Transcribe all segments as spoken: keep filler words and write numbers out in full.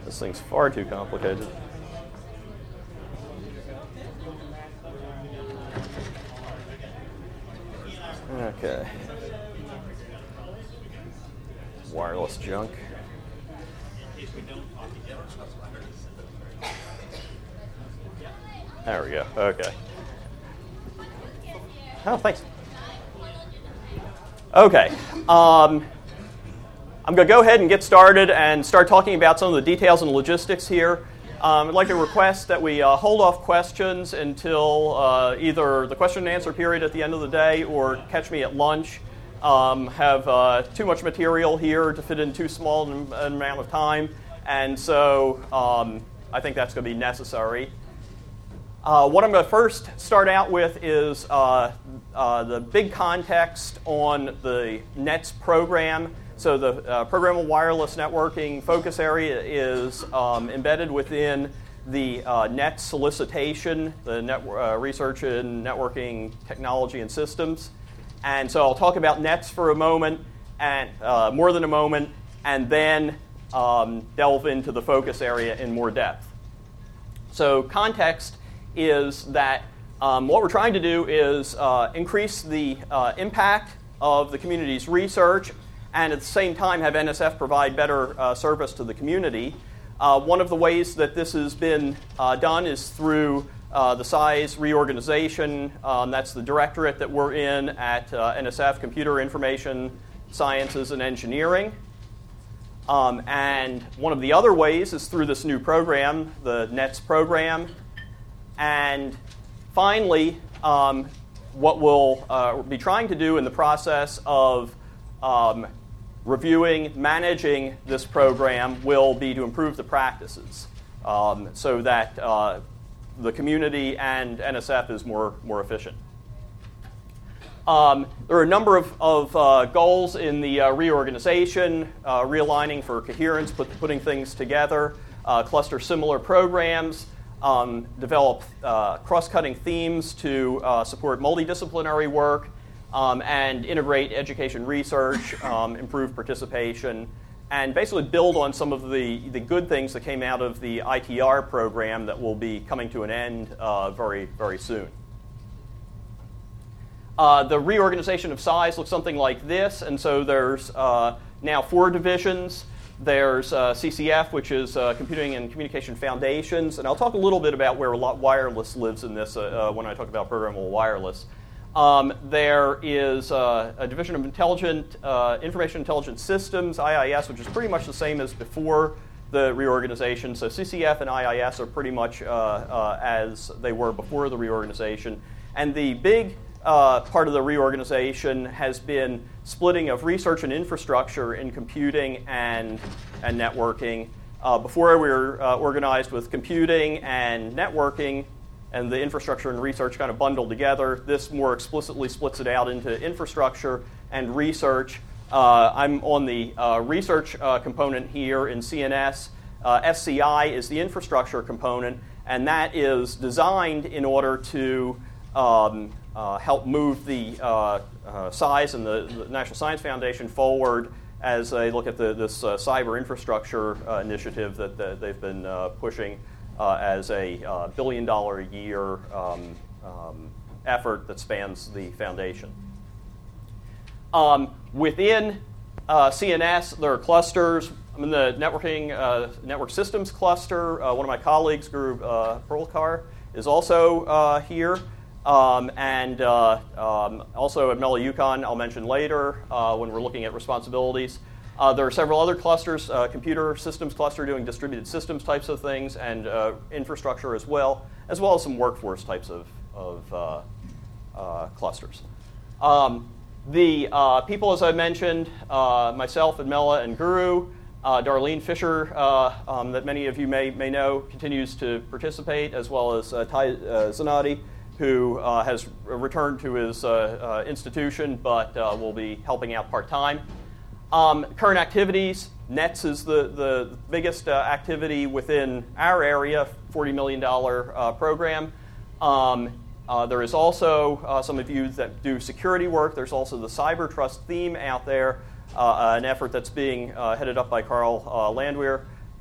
This thing's far too complicated. Okay. Wireless junk. There we go. Okay. Oh, thanks. Okay. Um, I'm going to go ahead and get started and start talking about some of the details and logistics here. Um, I'd like to request that we uh, hold off questions until uh, either the question and answer period at the end of the day or catch me at lunch. Um, have uh, too much material here to fit in too small an, an amount of time, and so um, I think that's going to be necessary. Uh, what I'm going to first start out with is uh, uh, the big context on the NETS program. So the uh, Programmable Wireless Networking focus area is um, embedded within the uh, NETS solicitation, the net, uh, Research in Networking Technology and Systems. And so I'll talk about NETS for a moment, and uh, more than a moment, and then um, delve into the focus area in more depth. So context is that um, what we're trying to do is uh, increase the uh, impact of the community's research and at the same time have N S F provide better uh, service to the community. Uh, one of the ways that this has been uh, done is through uh, the size reorganization. Um, that's the directorate that we're in at uh, N S F, Computer Information Sciences and Engineering. Um, and one of the other ways is through this new program, the NETS program. And finally, um, what we'll uh, be trying to do in the process of um, reviewing, managing this program will be to improve the practices um, so that uh, the community and N S F is more, more efficient. Um, there are a number of, of uh, goals in the uh, reorganization, uh, realigning for coherence, put, putting things together, uh, cluster similar programs, um, develop uh, cross-cutting themes to uh, support multidisciplinary work, um, and integrate education research, um, improve participation, and basically build on some of the, the good things that came out of the I T R program that will be coming to an end uh, very, very soon. Uh, the reorganization of size looks something like this, and so there's uh, now four divisions. There's uh, C C F, which is uh, Computing and Communication Foundations, and I'll talk a little bit about where wireless lives in this uh, uh, when I talk about programmable wireless. Um, there is uh, a division of Intelligent uh, Information Intelligence Systems, I I S, which is pretty much the same as before the reorganization. So C C F and I I S are pretty much uh, uh, as they were before the reorganization, and the big Uh, part of the reorganization has been splitting of research and infrastructure in computing and, and networking. Uh, before we were uh, organized with computing and networking, and the infrastructure and research kind of bundled together. This more explicitly splits it out into infrastructure and research. Uh, I'm on the uh, research uh, component here in C N S. Uh, S C I is the infrastructure component, and that is designed in order to um, Uh, help move the uh, uh, size and the, the National Science Foundation forward as they look at the, this uh, cyber infrastructure uh, initiative that, that they've been uh, pushing uh, as a uh, billion dollar a year um, um, effort that spans the foundation. Um, within uh, C N S, there are clusters. I'm in the networking uh, network systems cluster. Uh, one of my colleagues, Guru uh, Perlkar, is also uh, here. Um, and uh, um, also at Mela Yukon, I'll mention later uh, when we're looking at responsibilities. Uh, there are several other clusters, uh, computer systems cluster doing distributed systems types of things, and uh, infrastructure as well, as well as some workforce types of, of uh, uh, clusters. Um, the uh, people, as I mentioned, uh, myself and Mela and Guru, uh, Darlene Fisher, uh, um, that many of you may, may know, continues to participate, as well as uh, Ty uh, Zanotti, who uh, has returned to his uh, uh, institution, but uh, will be helping out part-time. Um, current activities, NETS is the, the biggest uh, activity within our area, forty million dollars uh, program. Um, uh, there is also, uh, some of you that do security work, there's also the Cyber Trust theme out there, uh, an effort that's being uh, headed up by Carl uh, Landwehr.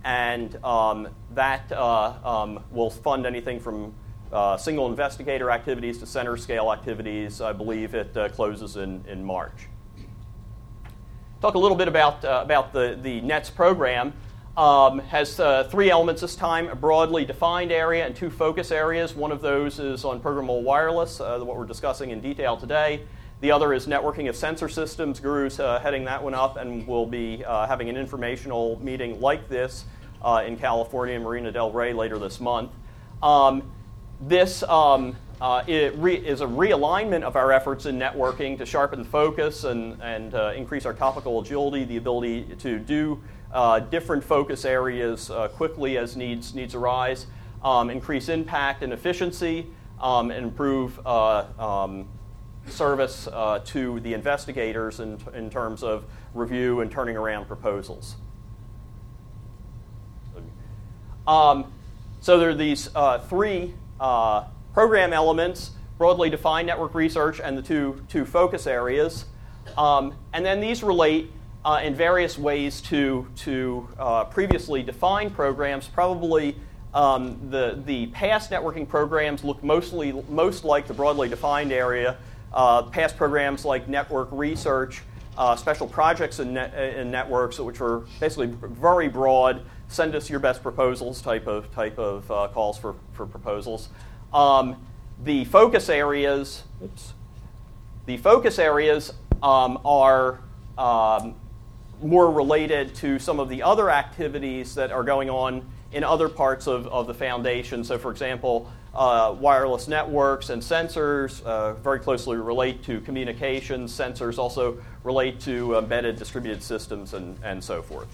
and um, that uh, um, will fund anything from uh, single investigator activities to center scale activities. I believe it uh, closes in, in March. Talk a little bit about, uh, about the, the NETS program. Um, has uh, three elements this time, a broadly defined area and two focus areas. One of those is on programmable wireless, uh, what we're discussing in detail today. The other is networking of sensor systems. Guru's uh, heading that one up, and we'll be uh, having an informational meeting like this uh, in California, Marina del Rey, later this month. Um, this um, uh, it re- is a realignment of our efforts in networking to sharpen focus and, and uh, increase our topical agility, the ability to do Uh, different focus areas uh, quickly as needs needs arise, um, increase impact and efficiency, um, and improve uh, um, service uh, to the investigators in, in terms of review and turning around proposals. Um, so there are these uh, three uh, program elements: broadly defined network research and the two, two focus areas. Um, and then these relate Uh, in various ways to, to uh, previously defined programs. Probably um, the, the past networking programs look mostly most like the broadly defined area. Uh, past programs like network research, uh, special projects in, net, in networks, which were basically very broad, send us your best proposals type of, type of uh, calls for, for proposals. Um, the focus areas, oops, the focus areas um, are um, more related to some of the other activities that are going on in other parts of, of the foundation. So, for example, uh, wireless networks and sensors uh, very closely relate to communications. Sensors also relate to embedded distributed systems and, and so forth.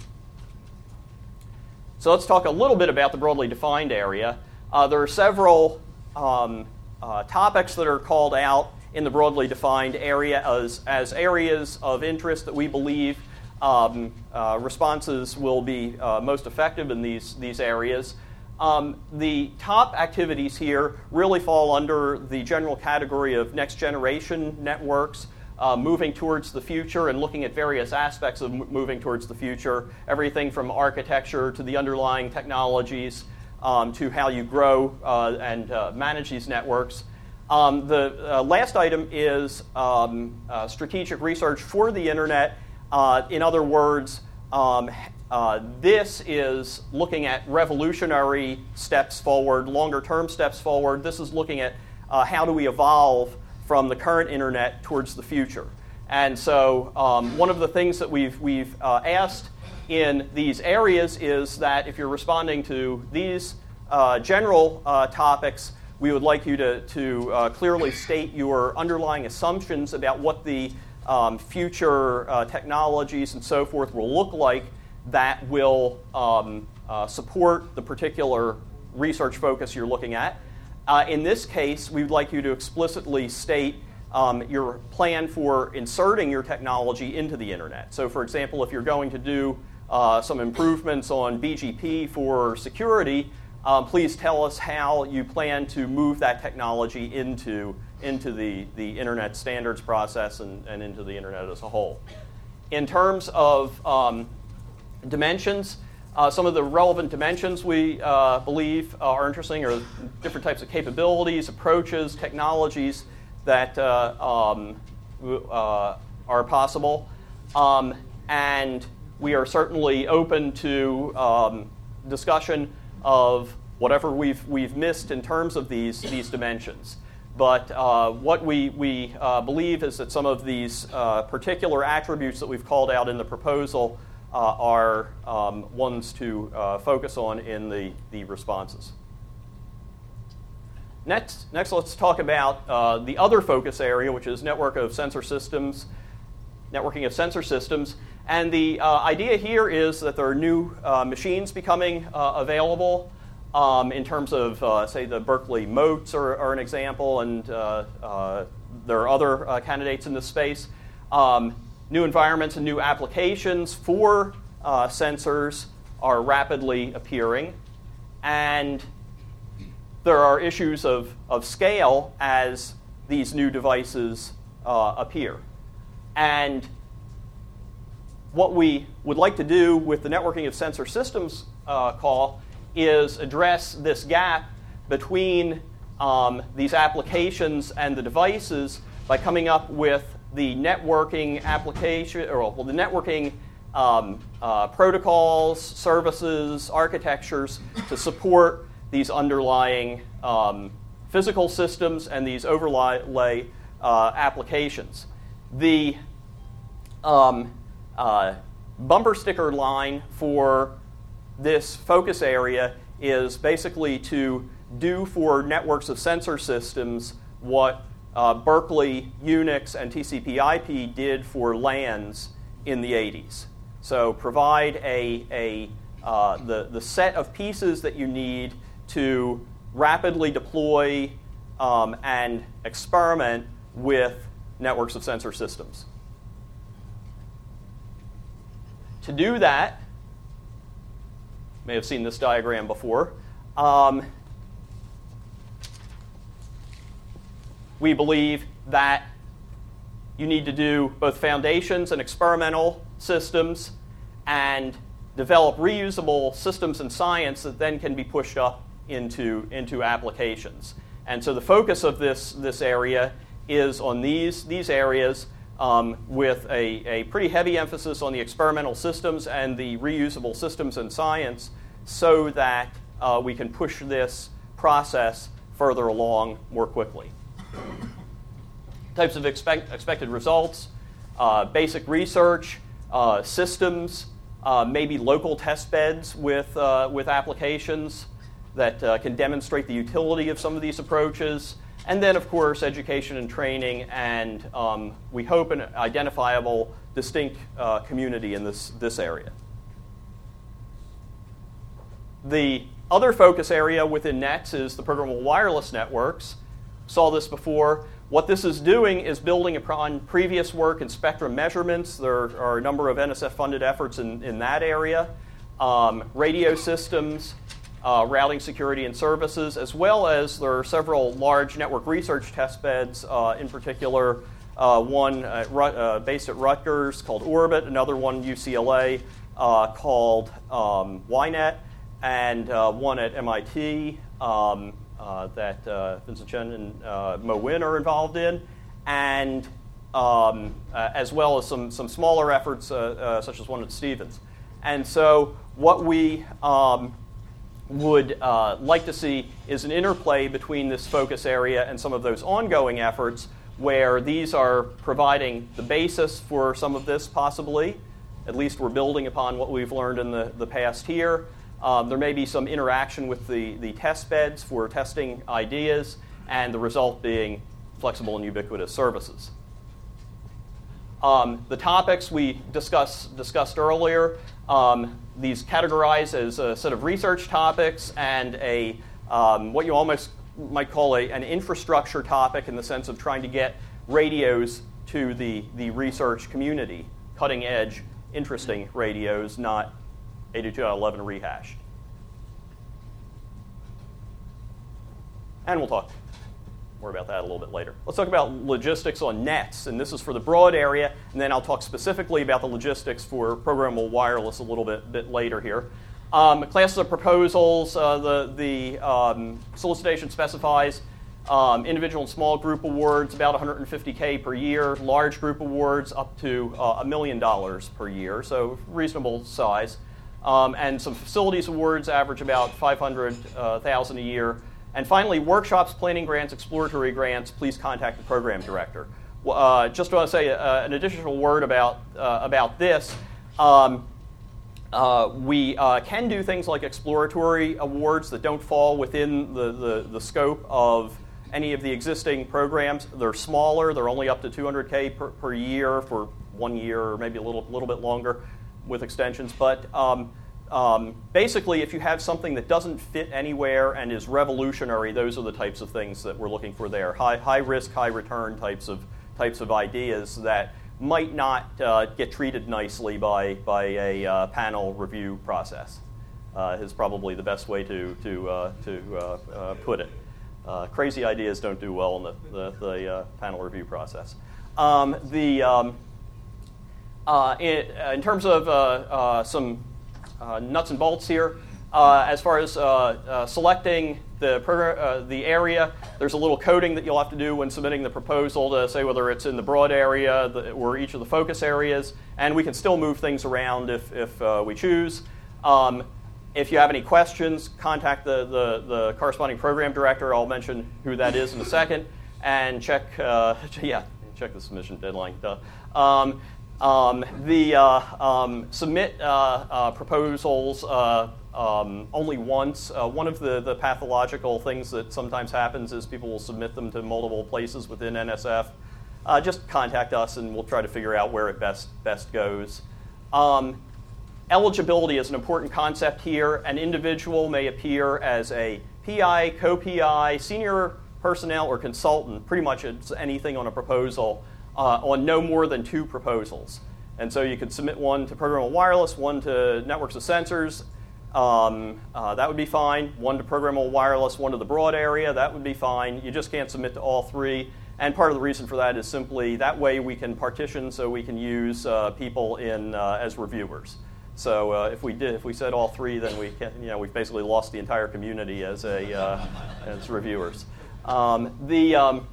So let's talk a little bit about the broadly defined area. Uh, there are several um, uh, topics that are called out in the broadly defined area as, as areas of interest that we believe Um, uh, responses will be uh, most effective in these, these areas. Um, the top activities here really fall under the general category of next generation networks, uh, moving towards the future and looking at various aspects of m- moving towards the future, everything from architecture to the underlying technologies um, to how you grow uh, and uh, manage these networks. Um, the uh, last item is um, uh, strategic research for the internet. Uh, in other words, um, uh, this is looking at revolutionary steps forward, longer-term steps forward. This is looking at uh, how do we evolve from the current internet towards the future. And so um, one of the things that we've, we've uh, asked in these areas is that if you're responding to these uh, general uh, topics, we would like you to, to uh, clearly state your underlying assumptions about what the Um, future uh, technologies and so forth will look like that will um, uh, support the particular research focus you're looking at. Uh, in this case, we would like you to explicitly state um, your plan for inserting your technology into the internet. So, for example, if you're going to do uh, some improvements on B G P for security, um, please tell us how you plan to move that technology into into the, the internet standards process and, and into the internet as a whole. In terms of um, dimensions, uh, some of the relevant dimensions we uh, believe are interesting are different types of capabilities, approaches, technologies that uh, um, uh, are possible. Um, and we are certainly open to um, discussion of whatever we've, we've missed in terms of these, these dimensions. But uh, what we, we uh, believe is that some of these uh, particular attributes that we've called out in the proposal uh, are um, ones to uh, focus on in the, the responses. Next, next, let's talk about uh, the other focus area, which is network of sensor systems, networking of sensor systems. And the uh, idea here is that there are new uh, machines becoming uh, available. Um, in terms of, uh, say, the Berkeley moats are, are an example, and uh, uh, there are other uh, candidates in this space. Um, new environments and new applications for uh, sensors are rapidly appearing, and there are issues of, of scale as these new devices uh, appear. And what we would like to do with the networking of sensor systems uh, uh, call is address this gap between um, these applications and the devices by coming up with the networking application, or well, the networking um, uh, protocols, services, architectures to support these underlying um, physical systems and these overlay uh, applications. The um, uh, bumper sticker line for this focus area is basically to do for networks of sensor systems what uh, Berkeley, Unix, and T C P I P did for LANs in the eighties. So provide a, a, uh, the, the set of pieces that you need to rapidly deploy um, and experiment with networks of sensor systems. To do that, you may have seen this diagram before, um, we believe that you need to do both foundations and experimental systems and develop reusable systems and science that then can be pushed up into, into applications. And so the focus of this, this area is on these, these areas um, with a, a pretty heavy emphasis on the experimental systems and the reusable systems and science so that uh, we can push this process further along more quickly. Types of expect, expected results, uh, basic research, uh, systems, uh, maybe local test beds with, uh, with applications that uh, can demonstrate the utility of some of these approaches, and then, of course, education and training, and um, we hope an identifiable, distinct uh, community in this, this area. The other focus area within NETS is the programmable wireless networks. Saw this before. What this is doing is building upon previous work in spectrum measurements. There are a number of N S F-funded efforts in, in that area. Um, radio systems, uh, routing security and services, as well as there are several large network research test beds, uh, in particular uh, one at Rut, uh, based at Rutgers called Orbit, another one at U C L A uh, called um, Y NET, and uh, one at M I T. Um, Uh, that uh, Vincent Chen and uh, Mo Win are involved in, and um, uh, as well as some, some smaller efforts uh, uh, such as one at Stevens. And so what we um, would uh, like to see is an interplay between this focus area and some of those ongoing efforts where these are providing the basis for some of this possibly. At least we're building upon what we've learned in the, the past here. Um, there may be some interaction with the, the test beds for testing ideas, and the result being flexible and ubiquitous services. Um, the topics we discuss, discussed earlier, um, these categorize as a set of research topics and a um, what you almost might call a, an infrastructure topic in the sense of trying to get radios to the, the research community, cutting edge, interesting radios, not eighty-two dot eleven rehashed. And we'll talk more about that a little bit later. Let's talk about logistics on NETS, and this is for the broad area, and then I'll talk specifically about the logistics for programmable wireless a little bit, bit later here. Um, classes of proposals, uh, the, the um, solicitation specifies um, individual and small group awards, about one hundred fifty K per year, large group awards up to uh, a million dollars per year, so reasonable size. Um, and some facilities awards average about five hundred thousand dollars a year. And finally, workshops, planning grants, exploratory grants, please contact the program director. Uh, just want to say uh, an additional word about, uh, about this. Um, uh, we uh, can do things like exploratory awards that don't fall within the, the, the scope of any of the existing programs. They're smaller. They're only up to two hundred K per, per year for one year or maybe a little, little bit longer with extensions. But um, um, basically, if you have something that doesn't fit anywhere and is revolutionary, those are the types of things that we're looking for there. High, high risk, high return types of, types of ideas that might not uh, get treated nicely by, by a uh, panel review process uh, is probably the best way to, to, uh, to uh, uh, put it. Uh, crazy ideas don't do well in the, the, the uh, panel review process. Um, the, um, uh, in, in terms of uh, uh, some uh, nuts and bolts here, uh, as far as uh, uh, selecting the, program, uh, the area, there's a little coding that you'll have to do when submitting the proposal to say whether it's in the broad area the, or each of the focus areas, and we can still move things around if, if uh, we choose. Um, if you have any questions, contact the, the, the corresponding program director. I'll mention who that is in a second, and check, uh, yeah, check the submission deadline. Duh. Um, um, the uh, um, submit uh, uh, proposals uh, um, only once. Uh, one of the, the pathological things that sometimes happens is people will submit them to multiple places within N S F. Uh, just contact us and we'll try to figure out where it best, best goes. Um, eligibility is an important concept here. An individual may appear as a P I, co-P I, senior personnel, or consultant. Pretty much it's anything on a proposal. Uh, on no more than two proposals. And so you could submit one to programmable wireless, one to networks of sensors. Um, uh, that would be fine. One to programmable wireless, one to the broad area. That would be fine. You just can't submit to all three. And part of the reason for that is simply that way we can partition so we can use uh, people in uh, as reviewers. So uh, if we did, if we said all three, then we can, you know, we've basically lost the entire community as a uh, as reviewers. Um, the um,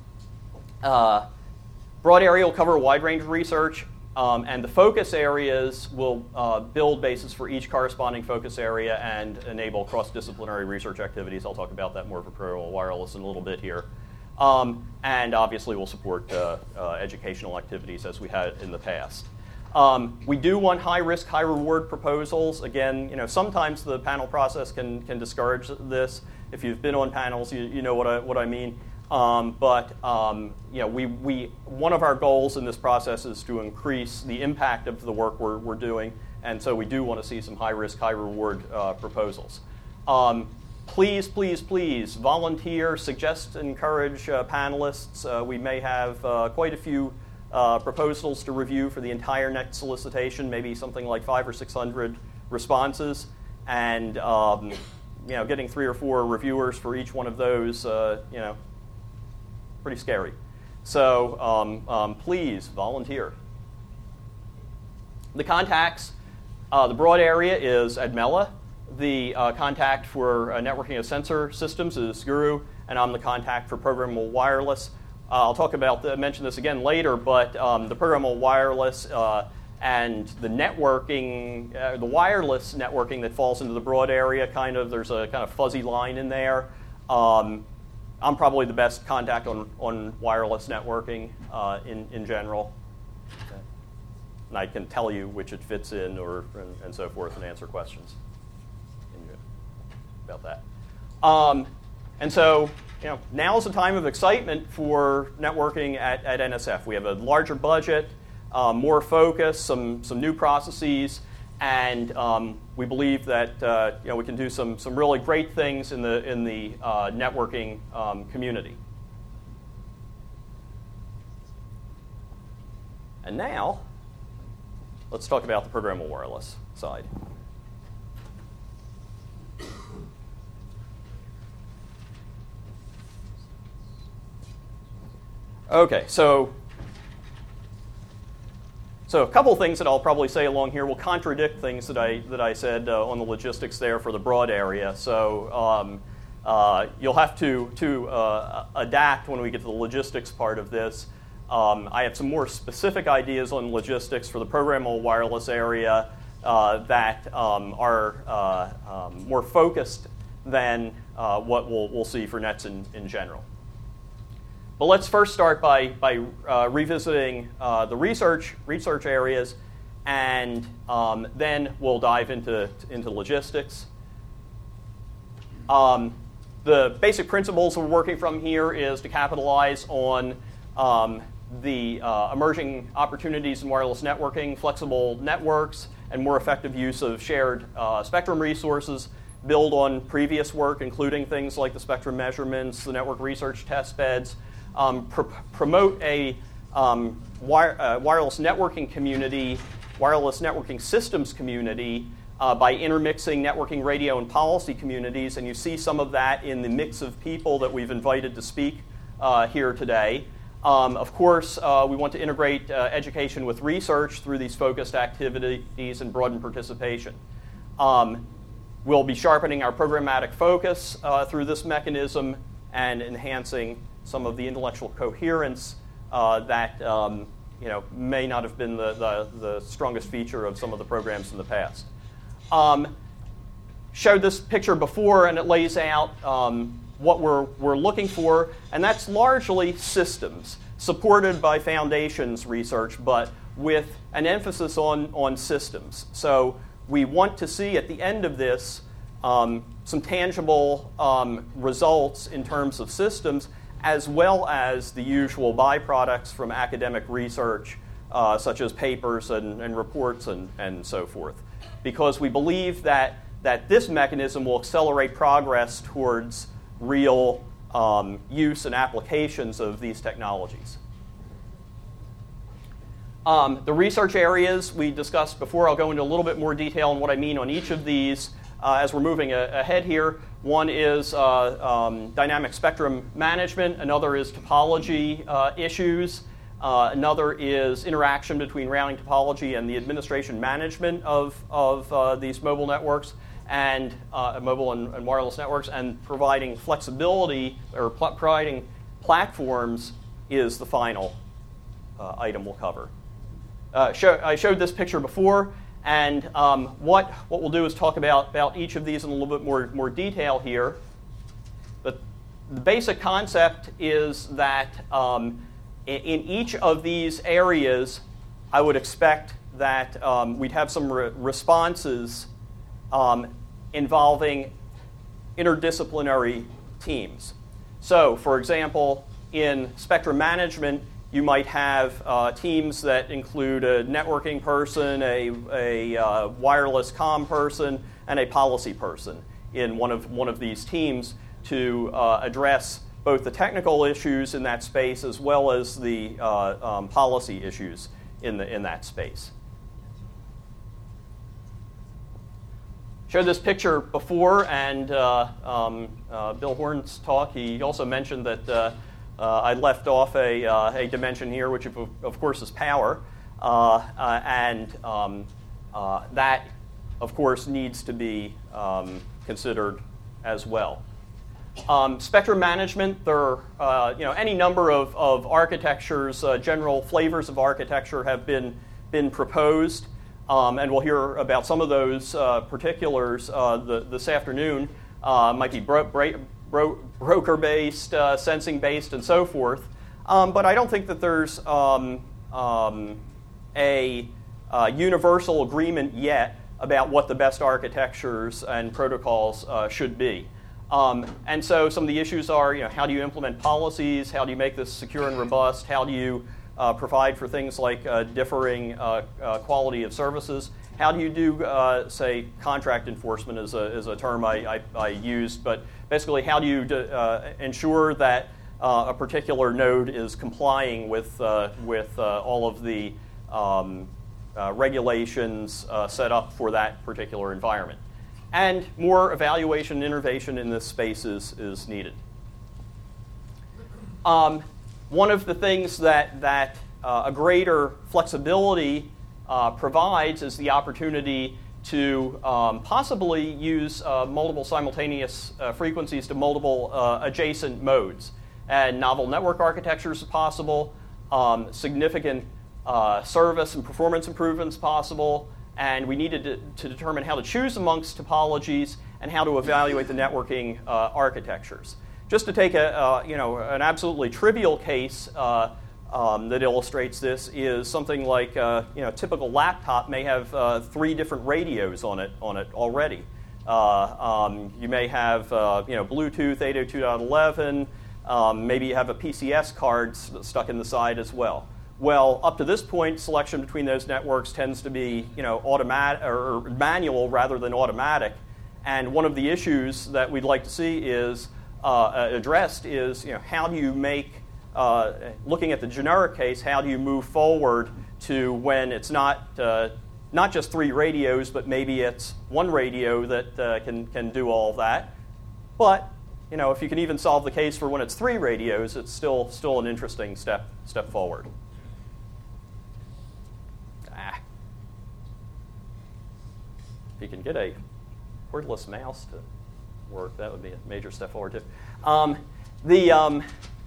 uh, Broad area will cover a wide range of research, um, and the focus areas will uh, build bases for each corresponding focus area and enable cross-disciplinary research activities. I'll talk about that more for programmable wireless in a little bit here. Um, and obviously we'll support uh, uh, educational activities as we had in the past. Um, we do want high-risk, high-reward proposals. Again, you know, sometimes the panel process can, can discourage this. If you've been on panels, you, you know what I, what I mean. Um, but um, you know, we, we, one of our goals in this process is to increase the impact of the work we're, we're doing, and so we do want to see some high-risk, high-reward uh, proposals. Um, please, please, please volunteer, suggest, encourage uh, panelists. Uh, we may have uh, quite a few uh, proposals to review for the entire next solicitation, maybe something like five or six hundred responses, and um, you know, getting three or four reviewers for each one of those, uh, you know. Pretty scary. So um, um, please volunteer. The contacts, uh, the broad area is Admela. The uh, contact for uh, networking of sensor systems is Guru, and I'm the contact for programmable wireless. Uh, I'll talk about, the, mention this again later, but um, the programmable wireless uh, and the networking, uh, the wireless networking that falls into the broad area, kind of, there's a kind of fuzzy line in there. Um, I'm probably the best contact on, on wireless networking uh, in, in general. Okay. And I can tell you which it fits in or, and, and so forth and answer questions about that. Um, and so, you know, now's the time of excitement for networking at, at N S F. We have a larger budget, um, more focus, some, some new processes, and um, we believe that uh, you know, we can do some, some really great things in the, in the uh, networking um, community. And now, let's talk about the programmable wireless side. Okay, so So a couple of things that I'll probably say along here will contradict things that I that I said uh, on the logistics there for the broad area. So um, uh, you'll have to to uh, adapt when we get to the logistics part of this. Um, I have some more specific ideas on logistics for the programmable wireless area uh, that um, are uh, um, more focused than uh, what we'll we'll see for nets in, in general. But let's first start by, by uh, revisiting uh, the research research areas, and um, then we'll dive into, into logistics. Um, the basic principles we're working from here is to capitalize on um, the uh, emerging opportunities in wireless networking, flexible networks, and more effective use of shared uh, spectrum resources, build on previous work, including things like the spectrum measurements, the network research test beds, Um, pr- promote a um, wire, uh, wireless networking community, wireless networking systems community uh, by intermixing networking, radio, and policy communities. And you see some of that in the mix of people that we've invited to speak uh, here today. Um, of course, uh, we want to integrate uh, education with research through these focused activities and broaden participation. Um, we'll be sharpening our programmatic focus uh, through this mechanism and enhancing some of the intellectual coherence uh, that um, you know, may not have been the, the, the strongest feature of some of the programs in the past. Um, showed this picture before, and it lays out um, what we're, we're looking for, and that's largely systems, supported by foundations research, but with an emphasis on, on systems. So we want to see at the end of this um, some tangible um, results in terms of systems, as well as the usual byproducts from academic research, uh, such as papers and, and reports and, and so forth. Because we believe that, that this mechanism will accelerate progress towards real um, use and applications of these technologies. Um, the research areas we discussed before, I'll go into a little bit more detail on what I mean on each of these uh, as we're moving a- ahead here. One is uh, um, dynamic spectrum management. Another is topology uh, issues. Uh, another is interaction between routing topology and the administration management of, of uh, these mobile networks and uh, mobile and, and wireless networks, and providing flexibility or pl- providing platforms is the final uh, item we'll cover. Uh, show, I showed this picture before. And um, what, what we'll do is talk about, about each of these in a little bit more, more detail here. But the basic concept is that um, in, in each of these areas, I would expect that um, we'd have some re- responses um, involving interdisciplinary teams. So, for example, in spectrum management, you might have uh, teams that include a networking person, a, a uh, wireless comm person, and a policy person in one of, one of these teams to uh, address both the technical issues in that space as well as the uh, um, policy issues in, the, in that space. Showed this picture before, and uh, um, uh, Bill Horn's talk, he also mentioned that uh, Uh, I left off a, uh, a dimension here, which of, of course is power, uh, uh, and um, uh, that, of course, needs to be um, considered as well. Um, spectrum management, there are uh, you know, any number of, of architectures, uh, general flavors of architecture have been, been proposed, um, and we'll hear about some of those uh, particulars uh, the, this afternoon. Uh, might be bro- bra- Bro- broker-based, uh, sensing-based, and so forth. Um, but I don't think that there's um, um, a uh, universal agreement yet about what the best architectures and protocols uh, should be. Um, and so some of the issues are, you know, how do you implement policies? How do you make this secure and robust? How do you uh, provide for things like uh, differing uh, uh, quality of services? How do you do, uh, say, contract enforcement is a, is a term I, I, I used, but basically how do you do, uh, ensure that uh, a particular node is complying with, uh, with uh, all of the um, uh, regulations uh, set up for that particular environment? And more evaluation and innovation in this space is, is needed. Um, one of the things that, that uh, a greater flexibility Uh, provides is the opportunity to um, possibly use uh, multiple simultaneous uh, frequencies to multiple uh, adjacent modes. And novel network architectures is possible, um, significant uh, service and performance improvements possible, and we needed to, to determine how to choose amongst topologies and how to evaluate the networking uh, architectures. Just to take a, uh, you know, an absolutely trivial case uh, Um, that illustrates this is something like uh, you know, a typical laptop may have uh, three different radios on it on it already. Uh, um, you may have uh, you know, Bluetooth eight oh two dot eleven. Um, maybe you have a P C S card s- stuck in the side as well. Well, up to this point, selection between those networks tends to be you know, automatic or manual rather than automatic. And one of the issues that we'd like to see is uh, addressed is you know, how do you make Uh, looking at the generic case, how do you move forward to when it's not uh, not just three radios, but maybe it's one radio that uh, can can do all of that. But you know, if you can even solve the case for when it's three radios, it's still still an interesting step step forward. Ah. If you can get a cordless mouse to work. That would be a major step forward too. Um, the um,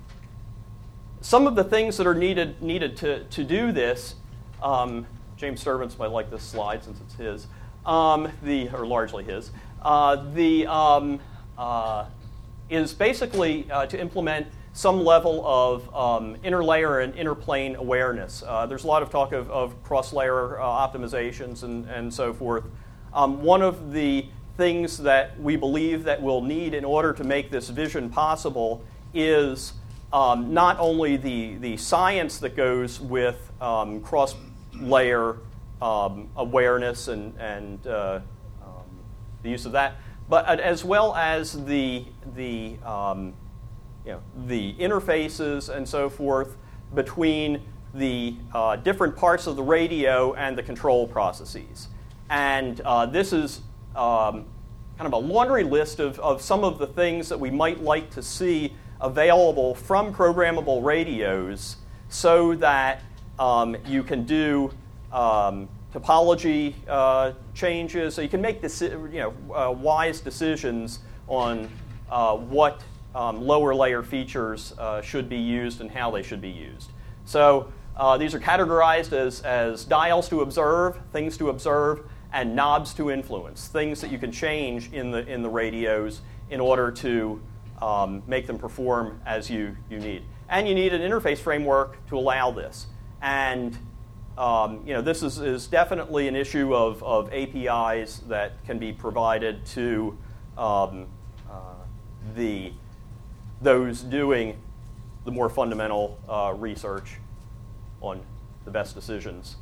some of the things that are needed needed to to do this. Um, James Sturvants might like this slide since it's his. Um, the or largely his. Uh, the um, uh, is basically uh, to implement some level of um, interlayer and interplane awareness. Uh, there's a lot of talk of, of cross-layer uh, optimizations and, and so forth. Um, one of the things that we believe that we'll need in order to make this vision possible is um, not only the, the science that goes with um, cross-layer um, awareness and, and uh, um, the use of that, but as well as the, the um, you know, the interfaces and so forth between the uh, different parts of the radio and the control processes. And uh, this is um, kind of a laundry list of, of some of the things that we might like to see available from programmable radios so that um, you can do um, topology uh, changes, so you can make deci- you know, uh, wise decisions on uh, what Um, lower layer features uh, should be used and how they should be used. So uh, these are categorized as, as dials to observe, things to observe, and knobs to influence, things that you can change in the, in the radios in order to um, make them perform as you, you need. And you need an interface framework to allow this. And um, you know, this is, is definitely an issue of, of A P Is that can be provided to um, uh, the those doing the more fundamental uh, research on the best decisions.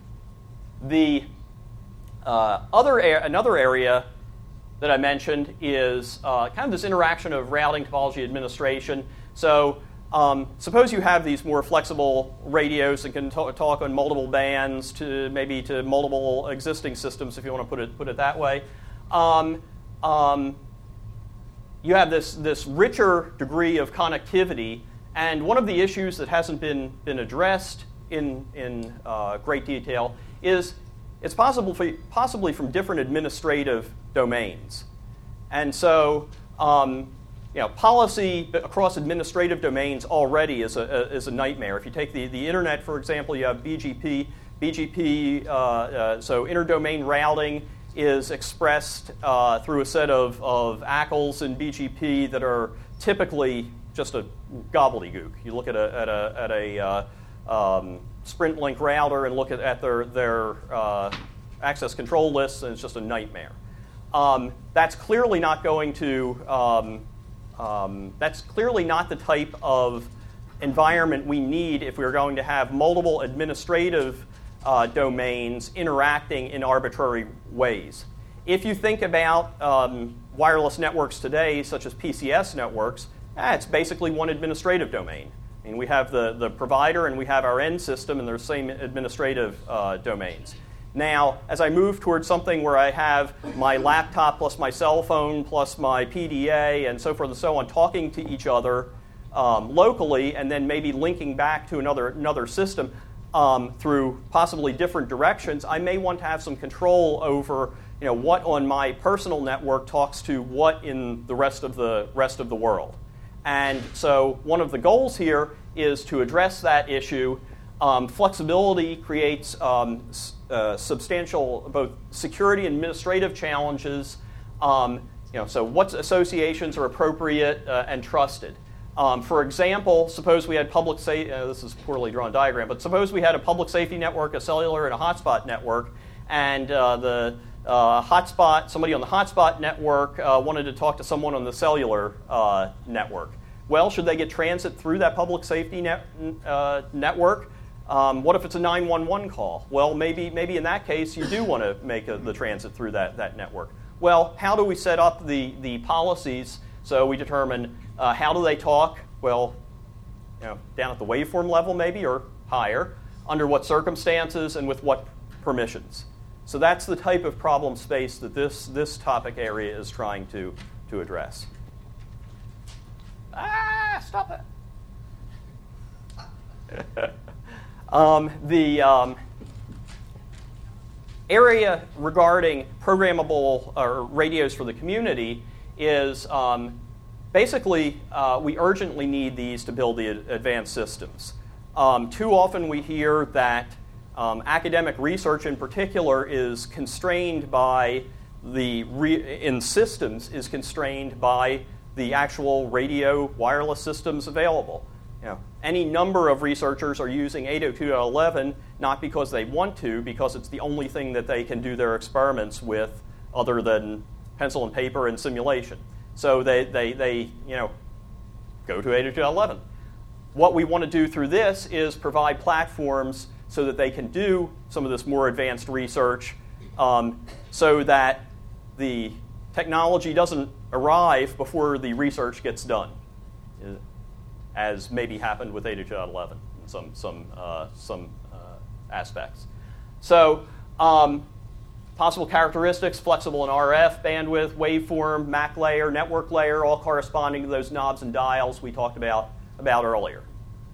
The uh, other a- another area that I mentioned is uh, kind of this interaction of routing topology administration. So um, suppose you have these more flexible radios that can t- talk on multiple bands to maybe to multiple existing systems, if you want to put it put it that way. Um, um, You have this, this richer degree of connectivity, and one of the issues that hasn't been, been addressed in, in uh, great detail is it's possible for, possibly from different administrative domains. And so um, you know, policy across administrative domains already is a, a, is a nightmare. If you take the, the internet, for example, you have B G P. B G P, uh, uh, so interdomain routing, is expressed uh, through a set of, of A C Ls in B G P that are typically just a gobbledygook. You look at a, at a, at a uh, um, Sprint Link router and look at, at their, their uh, access control lists, and it's just a nightmare. Um, that's clearly not going to, um, um, that's clearly not the type of environment we need if we're going to have multiple administrative Uh, domains interacting in arbitrary ways. If you think about um, wireless networks today, such as P C S networks, eh, it's basically one administrative domain. I mean, we have the, the provider and we have our end system, and they're the same administrative uh, domains. Now, as I move towards something where I have my laptop plus my cell phone plus my P D A and so forth and so on talking to each other um, locally, and then maybe linking back to another another system, Um, through possibly different directions, I may want to have some control over, you know, what on my personal network talks to what in the rest of the rest of the world. And so one of the goals here is to address that issue. Um, flexibility creates um, s- uh, substantial both security and administrative challenges. Um, you know, so what associations are appropriate uh, and trusted? Um, for example, suppose we had public safety, uh, this is a poorly drawn diagram, but suppose we had a public safety network, a cellular, and a hotspot network, and uh, the uh, hotspot, somebody on the hotspot network uh, wanted to talk to someone on the cellular uh, network. Well, should they get transit through that public safety net, uh, network? Um, what if it's a nine one one call? Well, maybe maybe in that case you do want to make a, the transit through that, that network. Well, how do we set up the, the policies so we determine Uh, how do they talk? Well, you know, down at the waveform level maybe, or higher. Under what circumstances and with what permissions? So that's the type of problem space that this, this topic area is trying to, to address. Ah, stop it. um, the um, area regarding programmable uh, radios for the community is um, basically uh, we urgently need these to build the advanced systems. Um, too often we hear that um, academic research in particular is constrained by the, re- in systems, is constrained by the actual radio wireless systems available. You know, any number of researchers are using eight oh two dot eleven not because they want to, because it's the only thing that they can do their experiments with other than pencil and paper and simulation. So they, they, they you know, go to eight oh two dot eleven. What we want to do through this is provide platforms so that they can do some of this more advanced research um, so that the technology doesn't arrive before the research gets done, as maybe happened with eight oh two dot eleven in some, some, uh, some uh, aspects. So um, possible characteristics, flexible in R F, bandwidth, waveform, M A C layer, network layer, all corresponding to those knobs and dials we talked about, about earlier.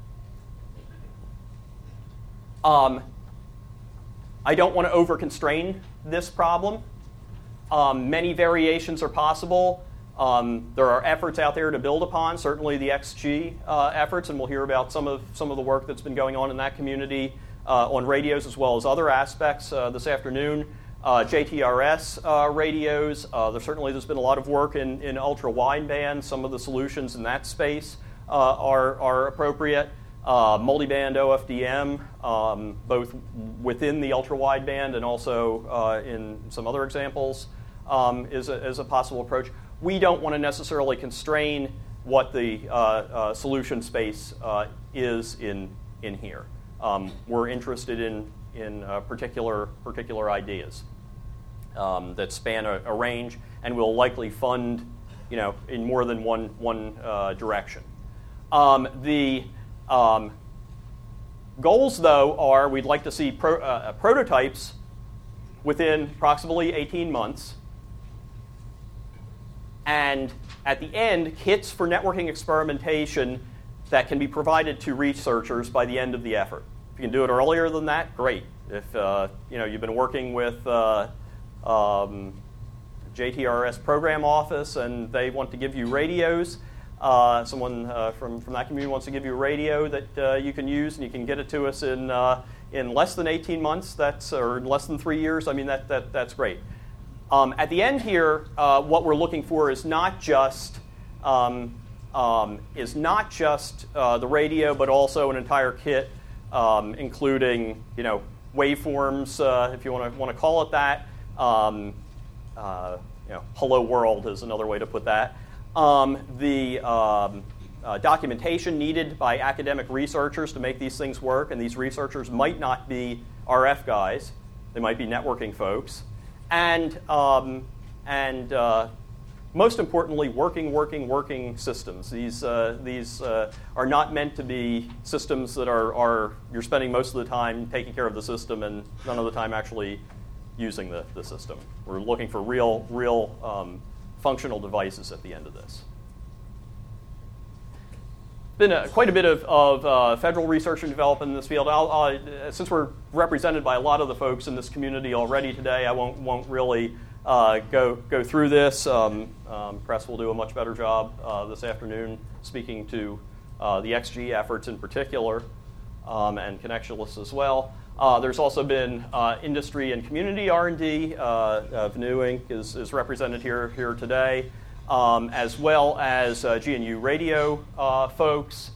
Um, I don't want to over-constrain this problem. Um, many variations are possible. Um, there are efforts out there to build upon, certainly the X G uh, efforts, and we'll hear about some of, some of the work that's been going on in that community uh, on radios as well as other aspects uh, this afternoon. Uh, J T R S uh, radios, uh, there certainly there's been a lot of work in, in ultra-wideband. Some of the solutions in that space uh, are, are appropriate. Uh, multiband O F D M, um, both within the ultra-wideband and also uh, in some other examples, um, is, a, is a possible approach. We don't want to necessarily constrain what the uh, uh, solution space uh, is in, in here. Um, we're interested in, in uh, particular, particular ideas um, that span a, a range and will likely fund, you know, in more than one, one uh, direction. Um, the um, goals, though, are we'd like to see pro, uh, prototypes within approximately eighteen months. And at the end, kits for networking experimentation that can be provided to researchers by the end of the effort. If you can do it earlier than that, great. If uh, you know, you've been working with uh, um, J T R S program office and they want to give you radios, uh, someone uh, from, from that community wants to give you a radio that uh, you can use and you can get it to us in, uh, in less than eighteen months, that's, or in less than three years, I mean, that, that, that's great. Um, at the end here, uh, what we're looking for is not just um, um, is not just uh, the radio, but also an entire kit, um, including you know waveforms, uh, if you want to want to call it that. Um, uh, you know, hello world is another way to put that. Um, the um, uh, documentation needed by academic researchers to make these things work, and these researchers might not be R F guys; they might be networking folks. And, um, and uh, most importantly, working, working, working systems. These, uh, these uh, are not meant to be systems that are, are you're spending most of the time taking care of the system and none of the time actually using the, the system. We're looking for real, real um, functional devices at the end of this. Been a, quite a bit of, of uh, federal research and development in this field. I'll, I'll, since we're represented by a lot of the folks in this community already today, I won't, won't really uh, go, go through this. Um, um, Press will do a much better job uh, this afternoon speaking to uh, the X G efforts in particular, um, and Connectionless as well. Uh, there's also been uh, industry and community R and D. Uh, uh, V N U Incorporated is, is represented here, here today. Um, as well as uh, G N U radio uh, folks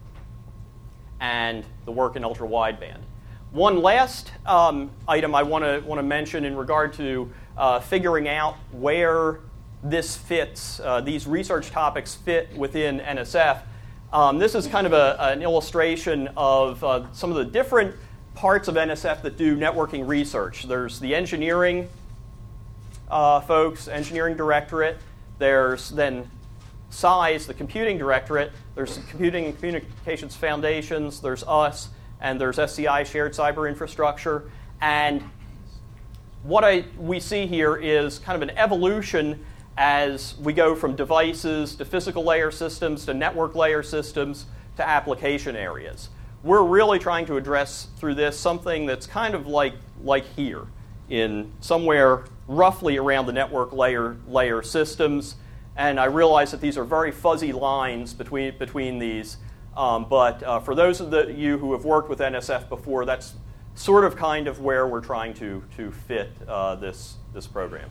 and the work in ultra-wideband. One last um, item I want to want to mention in regard to uh, figuring out where this fits, uh, these research topics fit within N S F. Um, this is kind of a, an illustration of uh, some of the different parts of N S F that do networking research. There's the engineering uh, folks, engineering directorate. There's then S I S, the computing directorate. There's the Computing and Communications Foundations. There's us, and there's S C I, Shared Cyber Infrastructure. And what I, we see here is kind of an evolution as we go from devices to physical layer systems to network layer systems to application areas. We're really trying to address through this something that's kind of like, like here. in somewhere roughly around the network layer layer systems. And I realize that these are very fuzzy lines between between these. Um, but uh, for those of the, you who have worked with N S F before, that's sort of kind of where we're trying to to fit uh, this this program.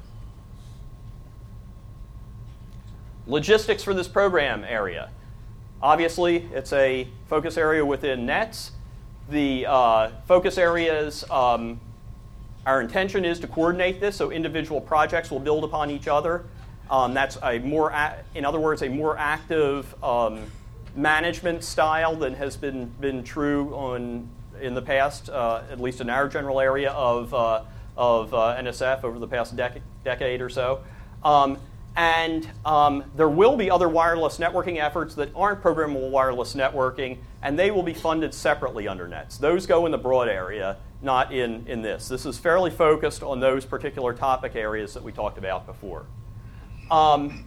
Logistics for this program area. Obviously, it's a focus area within NETS. The uh, focus areas, um, our intention is to coordinate this so individual projects will build upon each other. Um, that's a more, a- in other words, a more active um, management style than has been been true on in the past, uh, at least in our general area of uh, of uh, N S F over the past dec- decade or so. Um, And um, there will be other wireless networking efforts that aren't programmable wireless networking, and they will be funded separately under NETS. Those go in the broad area, not in, in this. This is fairly focused on those particular topic areas that we talked about before. Um,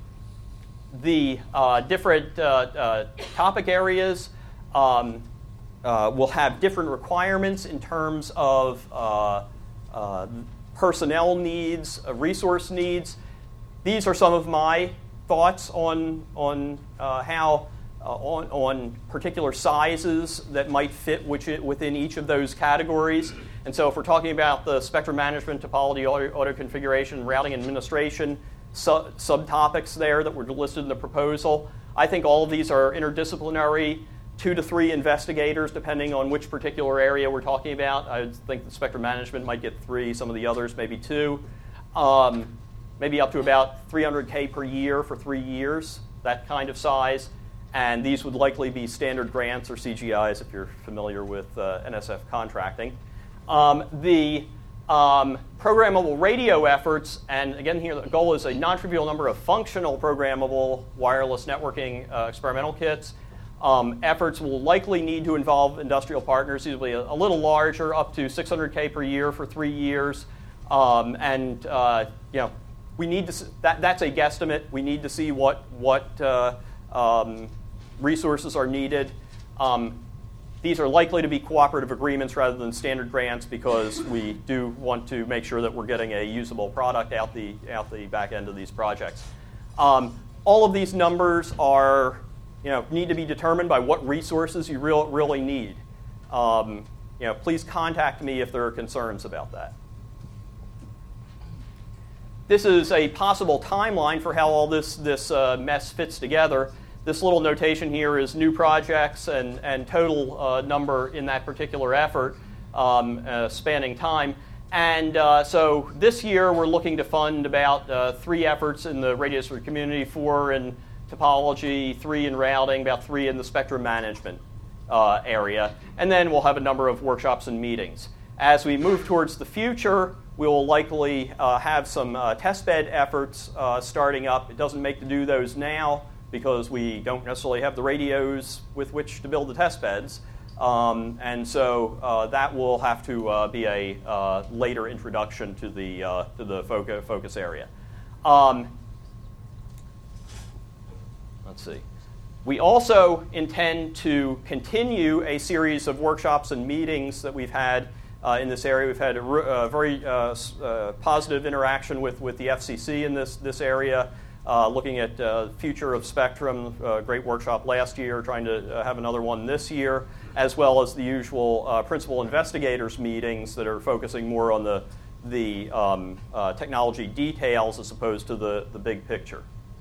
the uh, different uh, uh, topic areas um, uh, will have different requirements in terms of uh, uh, personnel needs, uh, resource needs. These are some of my thoughts on, on uh, how, uh, on, on particular sizes that might fit which it, within each of those categories. And so if we're talking about the spectrum management, topology, auto, auto configuration, routing and administration su- subtopics there that were listed in the proposal, I think all of these are interdisciplinary, two to three investigators, depending on which particular area we're talking about. I think the spectrum management might get three, some of the others maybe two. Um, maybe up to about three hundred K per year for three years, that kind of size. And these would likely be standard grants or C G Is if you're familiar with uh, N S F contracting. Um, the um, programmable radio efforts, and again here the goal is a non-trivial number of functional programmable wireless networking uh, experimental kits. Um, efforts will likely need to involve industrial partners, usually a, a little larger, up to six hundred K per year for three years. Um, and uh, you know, we need to that that's a guesstimate. We need to see what what uh, um, resources are needed. Um, these are likely to be cooperative agreements rather than standard grants because we do want to make sure that we're getting a usable product out the out the back end of these projects. Um, all of these numbers are you know need to be determined by what resources you real, really need. Um, you know, please contact me if there are concerns about that. This is a possible timeline for how all this, this uh, mess fits together. This little notation here is new projects and, and total uh, number in that particular effort um, uh, spanning time. And uh, so this year we're looking to fund about uh, three efforts in the radio distributed community, four in topology, three in routing, about three in the spectrum management uh, area. And then we'll have a number of workshops and meetings. As we move towards the future, we will likely uh, have some uh, testbed efforts uh, starting up. It doesn't make to do those now because we don't necessarily have the radios with which to build the testbeds. Um, and so uh, that will have to uh, be a uh, later introduction to the, uh, to the focus, focus area. Um, let's see. We also intend to continue a series of workshops and meetings that we've had Uh, in this area. We've had a uh, very uh, uh, positive interaction with, with the F C C in this, this area, uh, looking at uh, future of spectrum, uh, great workshop last year, trying to uh, have another one this year, as well as the usual uh, principal investigators meetings that are focusing more on the, the um, uh, technology details as opposed to the, the big picture.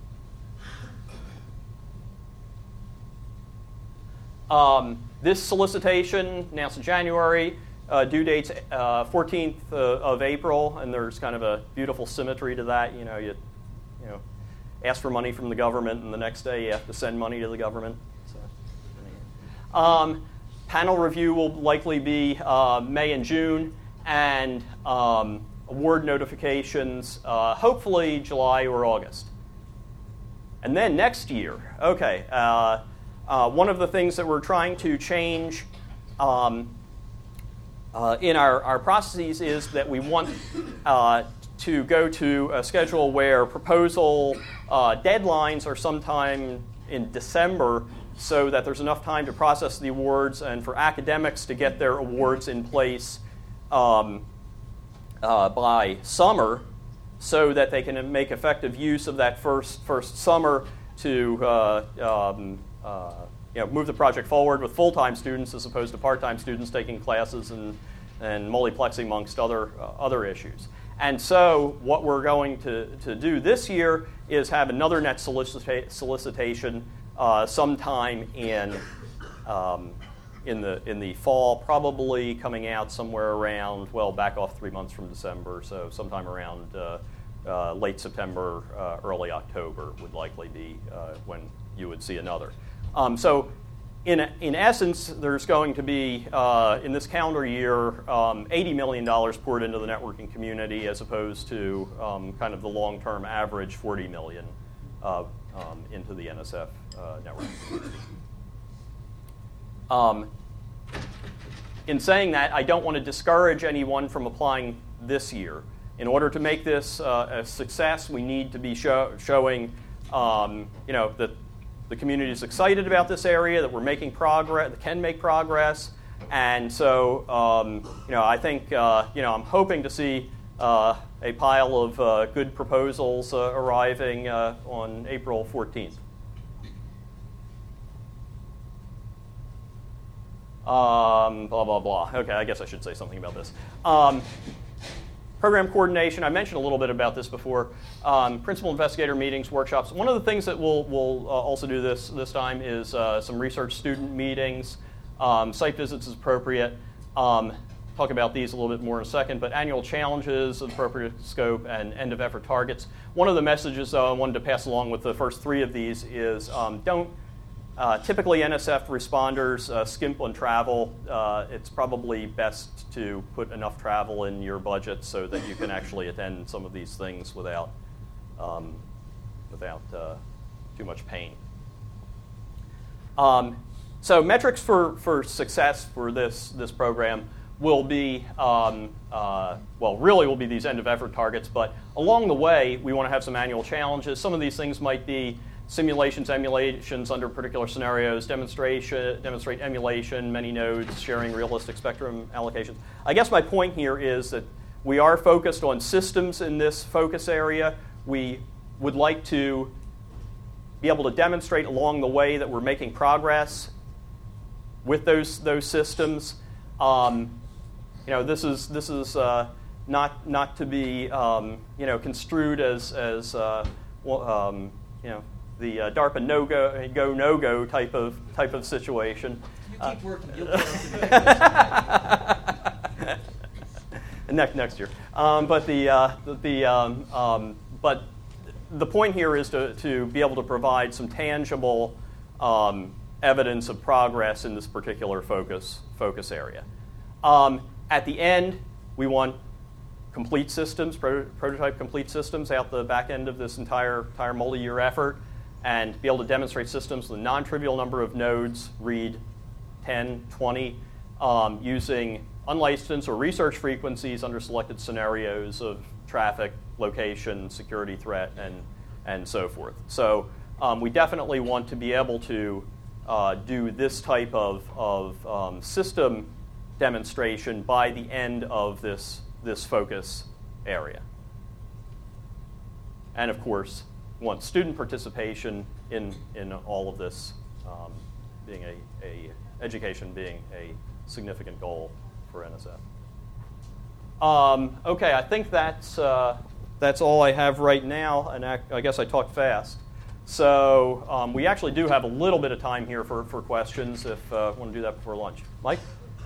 Um, this solicitation, announced in January, Uh, due date's uh, fourteenth uh, of April, and there's kind of a beautiful symmetry to that. You know, you, you know, ask for money from the government, and the next day you have to send money to the government. So, um, panel review will likely be uh, May and June, and um, award notifications uh, hopefully July or August. And then next year, okay, uh, uh, one of the things that we're trying to change Um, Uh, in our, our processes is that we want uh, to go to a schedule where proposal uh, deadlines are sometime in December so that there's enough time to process the awards and for academics to get their awards in place um, uh, by summer, so that they can make effective use of that first first summer to uh, um, uh, you know, move the project forward with full-time students as opposed to part-time students taking classes and and multiplexing amongst other uh, other issues. And so what we're going to, to do this year is have another net solicita- solicitation uh, sometime in um, in the in the fall, probably coming out somewhere around, well, back off three months from December, so sometime around uh, uh, late September, uh, early October would likely be uh, when you would see another. Um, so in in essence, there's going to be, uh, in this calendar year, um, eighty million dollars poured into the networking community as opposed to um, kind of the long-term average forty million dollars uh, um, into the N S F uh, networking community. Um, in saying that, I don't want to discourage anyone from applying this year. In order to make this uh, a success, we need to be show, showing, um, you know, that the community is excited about this area, that we're making progress, that can make progress, and so, um, you know, I think, uh, you know, I'm hoping to see uh, a pile of uh, good proposals uh, arriving uh, on April fourteenth. Um, blah, blah, blah. Okay, I guess I should say something about this. Um, program coordination, I mentioned a little bit about this before. Um, principal investigator meetings, workshops. One of the things that we'll, we'll uh, also do this, this time is uh, some research student meetings. Um, site visits is appropriate. Um, talk about these a little bit more in a second, but annual challenges of appropriate scope and end of effort targets. One of the messages uh, I wanted to pass along with the first three of these is um, don't Uh, typically, N S F responders uh, skimp on travel. Uh, it's probably best to put enough travel in your budget so that you can actually attend some of these things without um, without uh, too much pain. Um, so metrics for, for success for this, this program will be, um, uh, well, really will be these end of effort targets, but along the way, we want to have some annual challenges. Some of these things might be simulations, emulations under particular scenarios, demonstration, demonstrate emulation, many nodes, sharing realistic spectrum allocations. I guess my point here is that we are focused on systems in this focus area. We would like to be able to demonstrate along the way that we're making progress with those those systems. Um, you know, this is this is uh, not not to be um, you know construed as as uh, well, um, you know. the uh, DARPA no-go, go, no-go type of type of situation. You keep uh, working. You'll next next year. Um, but the uh, the, the um, um, but the point here is to to be able to provide some tangible um, evidence of progress in this particular focus focus area. Um, at the end, we want complete systems, proto- prototype complete systems out the back end of this entire entire multi-year effort, and be able to demonstrate systems with a non-trivial number of nodes, read ten, twenty, um, using unlicensed or research frequencies under selected scenarios of traffic, location, security threat, and, and so forth. So um, we definitely want to be able to uh, do this type of, of um, system demonstration by the end of this, this focus area. And of course, want student participation in, in all of this, um, being a, a education being a significant goal for N S F. Um, okay, I think that's uh, that's all I have right now, and I, I guess I talked fast. So um, we actually do have a little bit of time here for, for questions if uh, you want to do that before lunch. Mike?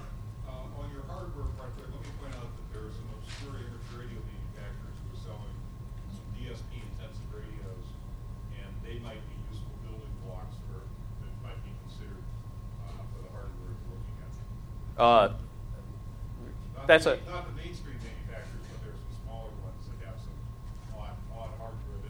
Uh, that's not a the, not the mainstream manufacturers, but there's some smaller ones that have some odd, odd hardware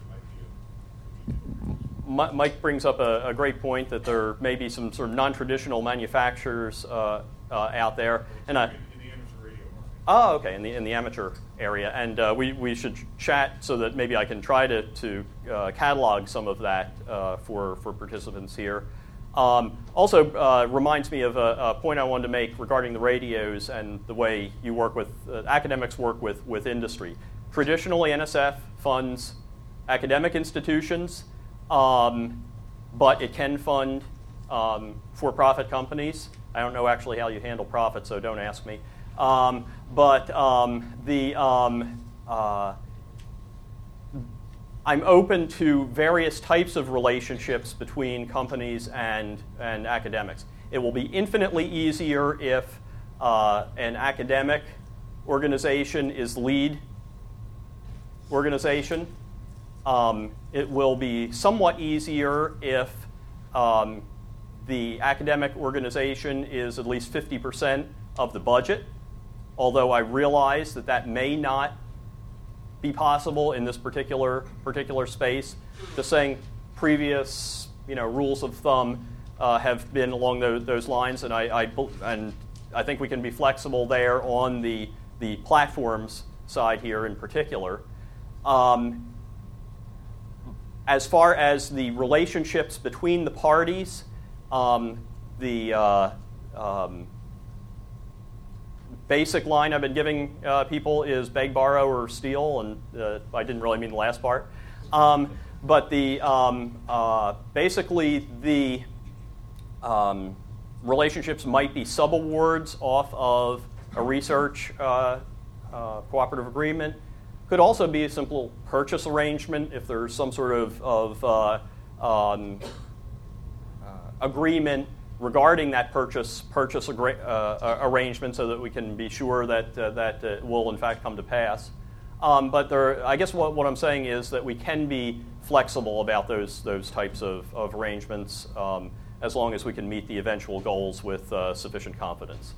that might be a. Mike brings up a, a great point that there may be some sort of non-traditional manufacturers uh, uh, out there, and I. In the amateur radio market. Oh, okay, in the in the amateur area, and uh, we we should chat so that maybe I can try to to uh, catalog some of that uh, for for participants here. Um, also uh, reminds me of a, a point I wanted to make regarding the radios and the way you work with, uh, academics work with, with industry. Traditionally, N S F funds academic institutions, um, but it can fund um, for-profit companies. I don't know actually how you handle profit, so don't ask me. Um, but um, the um, uh, I'm open to various types of relationships between companies and, and academics. It will be infinitely easier if uh, an academic organization is lead organization. Um, it will be somewhat easier if um, the academic organization is at least fifty percent of the budget, although I realize that that may not be possible in this particular particular space. Just saying, previous you know rules of thumb uh, have been along those, those lines, and I, I and I think we can be flexible there on the the platforms side here in particular. Um, as far as the relationships between the parties, um, the uh, um, basic line I've been giving uh, people is beg, borrow, or steal, and uh, I didn't really mean the last part. Um, but the um, uh, basically the um, relationships might be subawards off of a research uh, uh, cooperative agreement. Could also be a simple purchase arrangement if there's some sort of, of uh, um, uh, agreement regarding that purchase purchase agra- uh, arrangement, so that we can be sure that uh, that uh, will in fact come to pass. Um, but there, I guess what, what I'm saying is that we can be flexible about those those types of, of arrangements um, as long as we can meet the eventual goals with uh, sufficient confidence.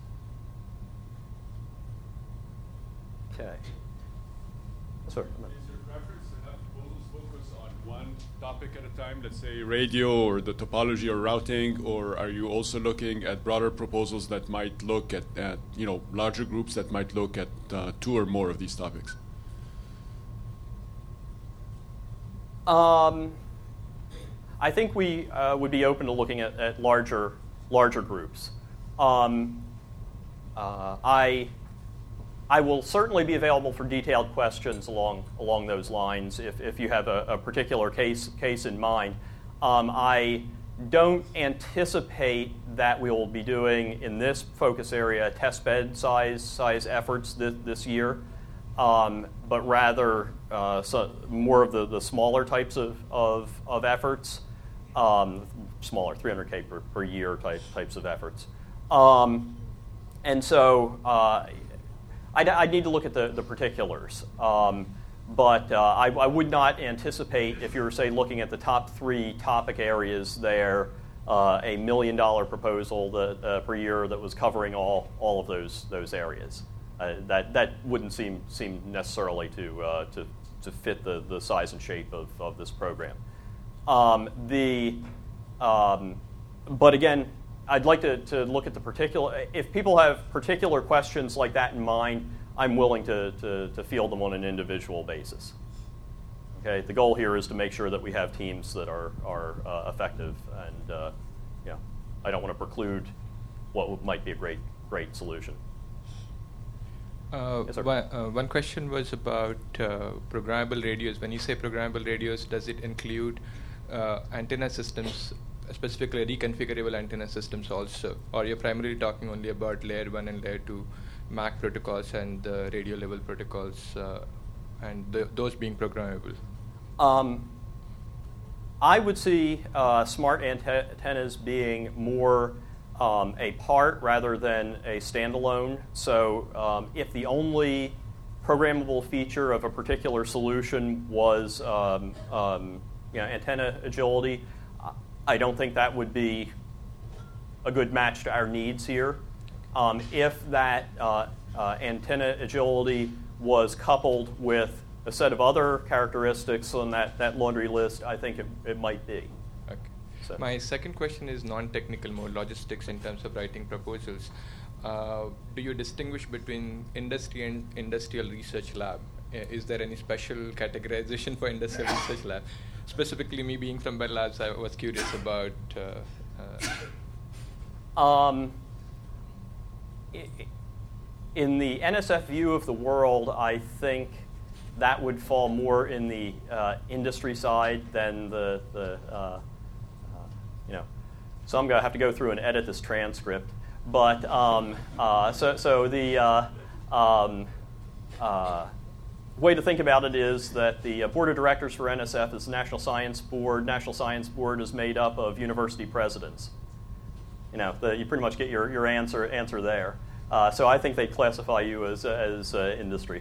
Okay. Sir. Is your preference to have proposals focus on one topic at a time, let's say radio or the topology or routing, or are you also looking at broader proposals that might look at, at you know, larger groups that might look at uh, two or more of these topics? Um, I think we uh, would be open to looking at, at larger larger groups. Um, uh, I. I will certainly be available for detailed questions along along those lines if, if you have a, a particular case case in mind. Um, I don't anticipate that we will be doing in this focus area test bed size size efforts this, this year, um, but rather uh, so more of the, the smaller types of, of, of efforts, um, smaller three hundred K per, per year type types of efforts. Um, and so uh, I'd, I'd need to look at the, the particulars, um, but uh, I, I would not anticipate, if you were, say, looking at the top three topic areas there, uh, a million dollar proposal that, uh, per year that was covering all, all of those those areas. Uh, that that wouldn't seem seem necessarily to uh, to to fit the, the size and shape of, of this program. Um, the um, but again, I'd like to, to look at the particular, if people have particular questions like that in mind, I'm willing to, to, to field them on an individual basis. Okay, the goal here is to make sure that we have teams that are, are uh, effective, and uh, yeah, I don't want to preclude what might be a great, great solution. Uh, yes, sir. one, uh, one question was about uh, programmable radios. When you say programmable radios, does it include uh, antenna systems, specifically reconfigurable antenna systems also, or you're primarily talking only about layer one and layer two M A C protocols and the radio level protocols, uh, and the, those being programmable? Um, I would see uh, smart antennas being more um, a part rather than a standalone. So um, if the only programmable feature of a particular solution was um, um, you know, antenna agility, I don't think that would be a good match to our needs here. Um, if that uh, uh, antenna agility was coupled with a set of other characteristics on that, that laundry list, I think it, it might be. Okay. So. My second question is non-technical, more logistics in terms of writing proposals. Uh, do you distinguish between industry and industrial research lab? Uh, is there any special categorization for industrial research lab? Specifically, me being from Bell Labs, I was curious about uh, uh, Um, in the N S F view of the world, I think that would fall more in the uh, industry side than the, the uh, uh, you know. So I'm going to have to go through and edit this transcript. But um, uh, so, so the uh, um, uh, way to think about it is that the uh, board of directors for N S F is the National Science Board. National Science Board is made up of university presidents. You know, the, you pretty much get your, your answer answer there. Uh, so I think they classify you as as uh, industry.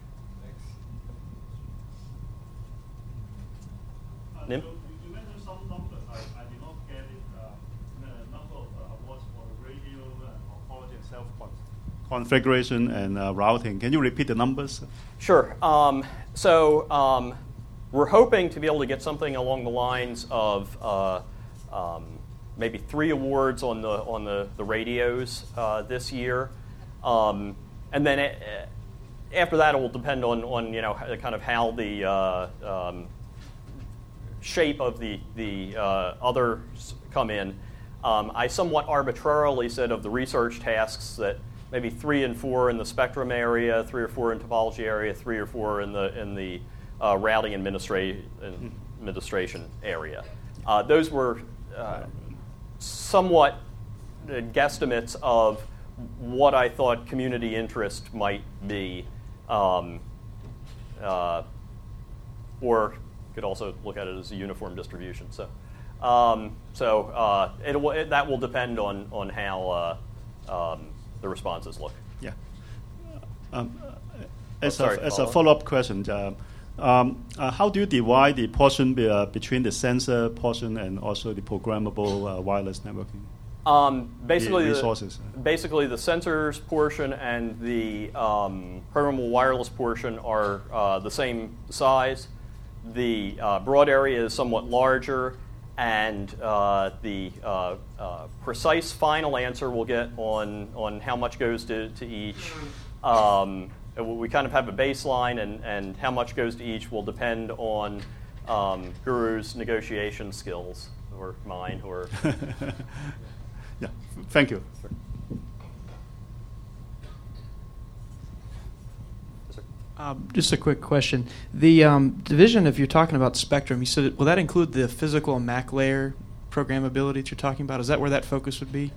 Uh, Nim? so you mentioned some numbers. I, I did not get it. Uh, the number of uh, awards for the radio and topology and self configuration and uh, routing. Can you repeat the numbers? Sure. Um, so um, we're hoping to be able to get something along the lines of uh, um, maybe three awards on the on the the radios uh, this year, um, and then it, after that it will depend on on you know kind of how the uh, um, shape of the the uh, others come in. Um, I somewhat arbitrarily said of the research tasks that maybe three and four in the spectrum area, three or four in topology area, three or four in the in the uh, routing administra- administration area. Uh, those were uh, somewhat uh, guesstimates of what I thought community interest might be, um, uh, or could also look at it as a uniform distribution. So, um, so uh, it will, it, that will depend on on how uh, um, the responses look. Yeah. Um, as oh, sorry, a, as follow a follow-up question, uh, um, uh, how do you divide the portion be, uh, between the sensor portion and also the programmable uh, wireless networking? Um, basically, the resources. The, basically, the sensors portion and the um, programmable wireless portion are uh, the same size. The uh, broad area is somewhat larger, and uh, the uh, uh, precise final answer we'll get on on how much goes to, to each. Um, we kind of have a baseline, and, and how much goes to each will depend on um, Guru's negotiation skills, or mine, or... Yeah, thank you. Um, just a quick question. The um, division, if you're talking about spectrum, you said, will that include the physical M A C layer programmability that you're talking about? Is that where that focus would be?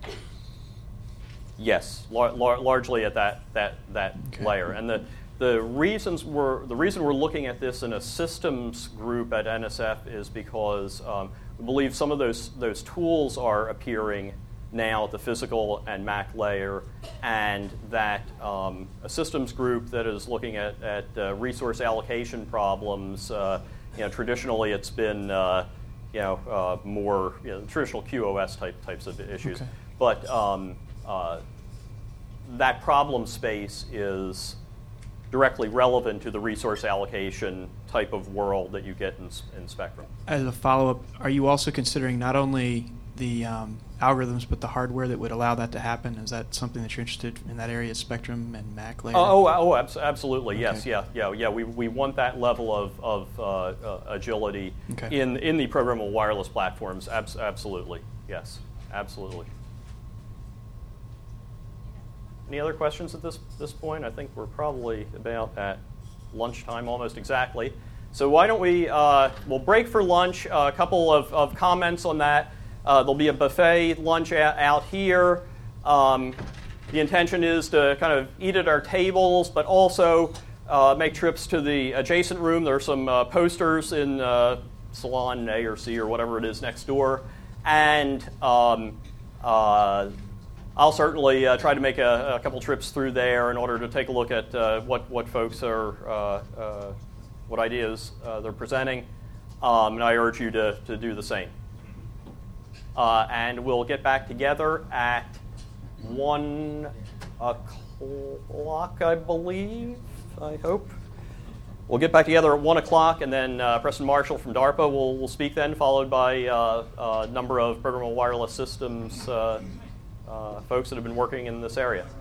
Yes, lar- lar- largely at that that that Okay. layer, and the the reasons we're the reason we're looking at this in a systems group at N S F is because um, we believe some of those those tools are appearing now at the physical and M A C layer, and that um, a systems group that is looking at at uh, resource allocation problems, uh, you know, traditionally it's been uh, you know uh, more you know, traditional Q o S type types of issues, Okay. but um, uh, that problem space is directly relevant to the resource allocation type of world that you get in, in Spectrum. As a follow-up, are you also considering not only the um, algorithms but the hardware that would allow that to happen? Is that something that you're interested in, that area, Spectrum and M A C layer? Oh, oh, oh abs- absolutely, yes, Okay. yeah, yeah, yeah. We, we want that level of, of uh, uh, agility Okay. in, in the programmable wireless platforms, abs- absolutely, yes, absolutely. Any other questions at this this point? I think we're probably about at lunchtime almost exactly. So why don't we, uh, we'll break for lunch, uh, a couple of, of comments on that. Uh, there'll be a buffet lunch a- out here. Um, the intention is to kind of eat at our tables, but also uh, make trips to the adjacent room. There are some uh, posters in uh, Salon A or C or whatever it is next door. And um, uh, I'll certainly uh, try to make a, a couple trips through there in order to take a look at uh, what, what folks are, uh, uh, what ideas uh, they're presenting. Um, and I urge you to, to do the same. Uh, and we'll get back together at one o'clock, I believe, I hope. We'll get back together at one o'clock, and then uh, Preston Marshall from DARPA will, will speak then, followed by uh, a number of programmable wireless systems uh, uh, folks that have been working in this area.